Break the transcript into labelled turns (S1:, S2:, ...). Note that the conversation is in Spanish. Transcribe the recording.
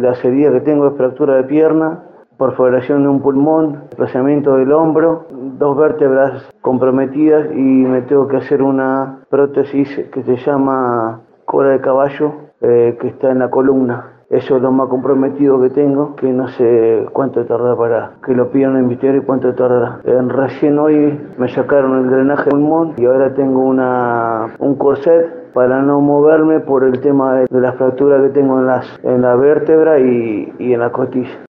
S1: Las heridas que tengo es fractura de pierna, perforación de un pulmón, desplazamiento del hombro, 2 vértebras comprometidas y me tengo que hacer una prótesis que se llama cola de caballo, que está en la columna. Eso es lo más comprometido que tengo, que no sé cuánto tarda para que lo pidan en investigar y cuánto tardará. Recién hoy me sacaron el drenaje del pulmón y ahora tengo un corset para no moverme por el tema de la fractura que tengo en la vértebra y en la costilla.